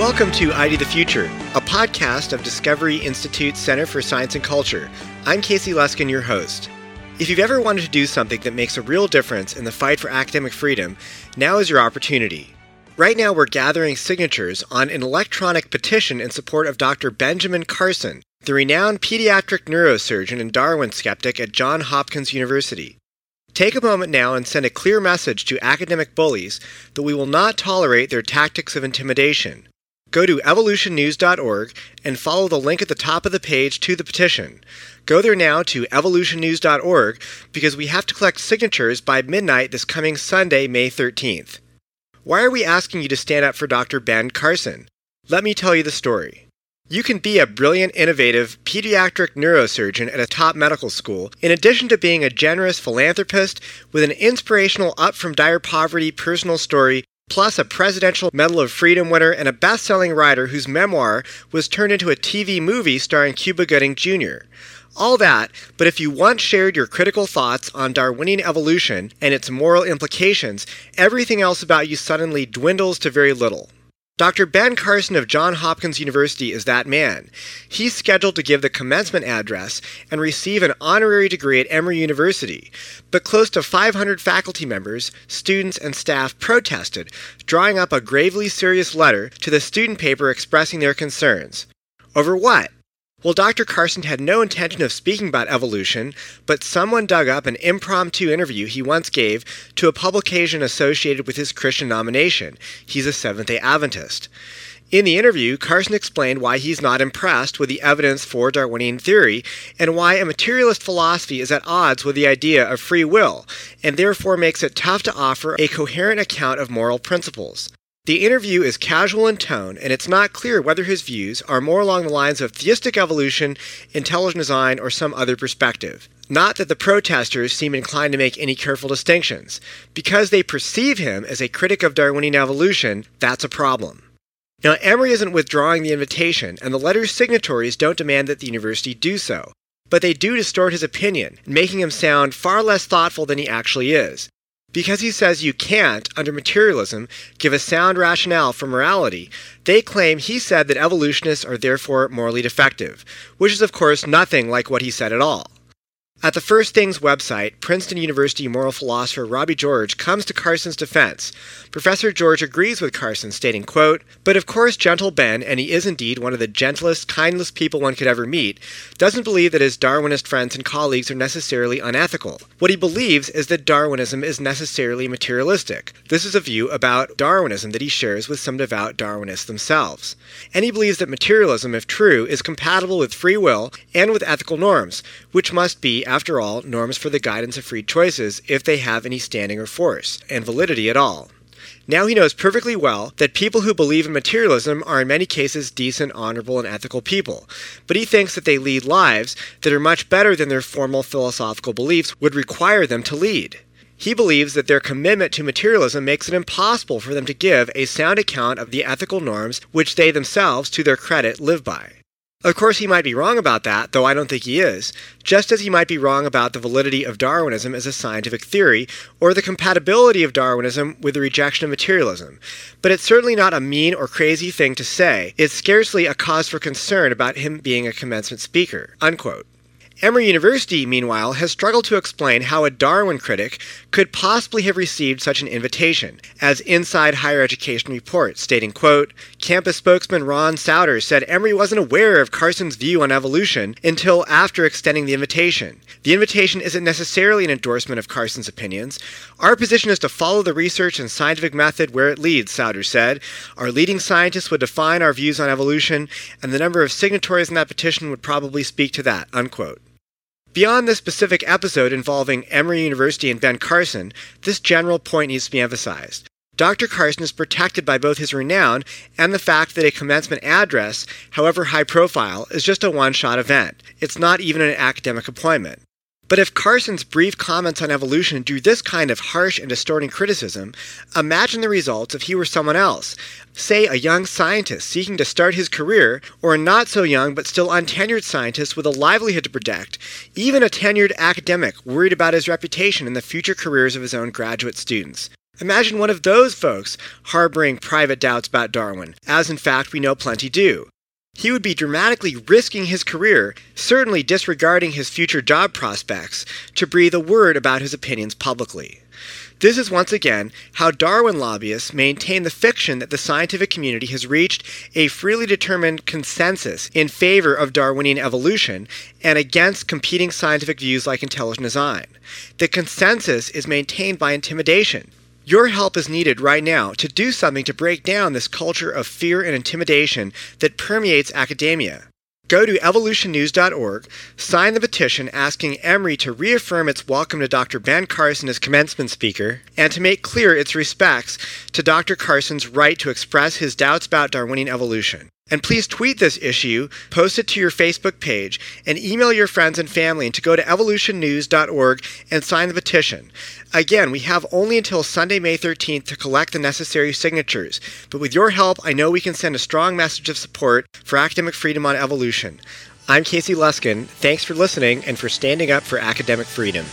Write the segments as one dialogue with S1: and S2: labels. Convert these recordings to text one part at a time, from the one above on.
S1: Welcome to ID the Future, a podcast of Discovery Institute Center for Science and Culture. I'm Casey Luskin, your host. If you've ever wanted to do something that makes a real difference in the fight for academic freedom, now is your opportunity. Right now we're gathering signatures on an electronic petition in support of Dr. Benjamin Carson, the renowned pediatric neurosurgeon and Darwin skeptic at Johns Hopkins University. Take a moment now and send a clear message to academic bullies that we will not tolerate their tactics of intimidation. Go to evolutionnews.org and follow the link at the top of the page to the petition. Go there now to evolutionnews.org because we have to collect signatures by midnight this coming Sunday, May 13th. Why are we asking you to stand up for Dr. Ben Carson? Let me tell you the story. You can be a brilliant, innovative pediatric neurosurgeon at a top medical school, in addition to being a generous philanthropist with an inspirational up-from-dire poverty personal story, plus a Presidential Medal of Freedom winner and a best-selling writer whose memoir was turned into a TV movie starring Cuba Gooding Jr. All that, but if you once shared your critical thoughts on Darwinian evolution and its moral implications, everything else about you suddenly dwindles to very little. Dr. Ben Carson of Johns Hopkins University is that man. He's scheduled to give the commencement address and receive an honorary degree at Emory University, but close to 500 faculty members, students, and staff protested, drawing up a gravely serious letter to the student paper expressing their concerns. Over what? Well, Dr. Carson had no intention of speaking about evolution, but someone dug up an impromptu interview he once gave to a publication associated with his Christian nomination. He's a Seventh-day Adventist. In the interview, Carson explained why he's not impressed with the evidence for Darwinian theory and why a materialist philosophy is at odds with the idea of free will, and therefore makes it tough to offer a coherent account of moral principles. The interview is casual in tone, and it's not clear whether his views are more along the lines of theistic evolution, intelligent design, or some other perspective. Not that the protesters seem inclined to make any careful distinctions. Because they perceive him as a critic of Darwinian evolution, that's a problem. Now, Emory isn't withdrawing the invitation, and the letter's signatories don't demand that the university do so. But they do distort his opinion, making him sound far less thoughtful than he actually is. Because he says you can't, under materialism, give a sound rationale for morality, they claim he said that evolutionists are therefore morally defective, which is of course nothing like what he said at all. At the First Things website, Princeton University moral philosopher Robbie George comes to Carson's defense. Professor George agrees with Carson, stating, quote, "But of course gentle Ben, and he is indeed one of the gentlest, kindest people one could ever meet, doesn't believe that his Darwinist friends and colleagues are necessarily unethical. What he believes is that Darwinism is necessarily materialistic. This is a view about Darwinism that he shares with some devout Darwinists themselves. And he believes that materialism, if true, is compatible with free will and with ethical norms, which must be, after all, norms for the guidance of free choices if they have any standing or force, and validity at all. Now he knows perfectly well that people who believe in materialism are in many cases decent, honorable, and ethical people, but he thinks that they lead lives that are much better than their formal philosophical beliefs would require them to lead. He believes that their commitment to materialism makes it impossible for them to give a sound account of the ethical norms which they themselves, to their credit, live by. Of course, he might be wrong about that, though I don't think he is, just as he might be wrong about the validity of Darwinism as a scientific theory, or the compatibility of Darwinism with the rejection of materialism. But it's certainly not a mean or crazy thing to say. It's scarcely a cause for concern about him being a commencement speaker." Unquote. Emory University, meanwhile, has struggled to explain how a Darwin critic could possibly have received such an invitation, as Inside Higher Education reports, stating, quote, "Campus spokesman Ron Souter said Emory wasn't aware of Carson's view on evolution until after extending the invitation. The invitation isn't necessarily an endorsement of Carson's opinions. Our position is to follow the research and scientific method where it leads," Souter said. "Our leading scientists would define our views on evolution, and the number of signatories in that petition would probably speak to that," unquote. Beyond this specific episode involving Emory University and Ben Carson, this general point needs to be emphasized. Dr. Carson is protected by both his renown and the fact that a commencement address, however high profile, is just a one-shot event. It's not even an academic appointment. But if Carson's brief comments on evolution drew this kind of harsh and distorting criticism, imagine the results if he were someone else, say a young scientist seeking to start his career, or a not so young but still untenured scientist with a livelihood to protect, even a tenured academic worried about his reputation and the future careers of his own graduate students. Imagine one of those folks harboring private doubts about Darwin, as in fact we know plenty do. He would be dramatically risking his career, certainly disregarding his future job prospects, to breathe a word about his opinions publicly. This is once again how Darwin lobbyists maintain the fiction that the scientific community has reached a freely determined consensus in favor of Darwinian evolution and against competing scientific views like intelligent design. The consensus is maintained by intimidation. Your help is needed right now to do something to break down this culture of fear and intimidation that permeates academia. Go to evolutionnews.org, sign the petition asking Emory to reaffirm its welcome to Dr. Ben Carson as commencement speaker, and to make clear its respects to Dr. Carson's right to express his doubts about Darwinian evolution. And please tweet this issue, post it to your Facebook page, and email your friends and family to go to evolutionnews.org and sign the petition. Again, we have only until Sunday, May 13th to collect the necessary signatures, but with your help, I know we can send a strong message of support for academic freedom on evolution. I'm Casey Luskin. Thanks for listening and for standing up for academic freedom.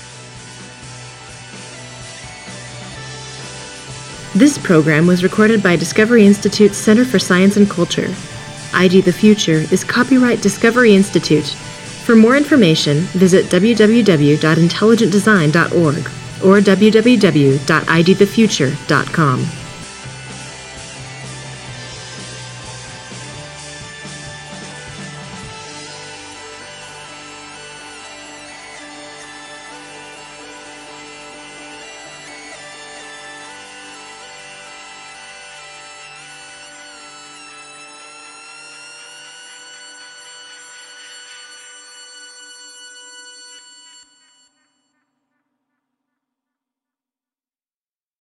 S2: This program was recorded by Discovery Institute's Center for Science and Culture. ID The Future is copyright Discovery Institute. For more information, visit www.intelligentdesign.org or www.idthefuture.com.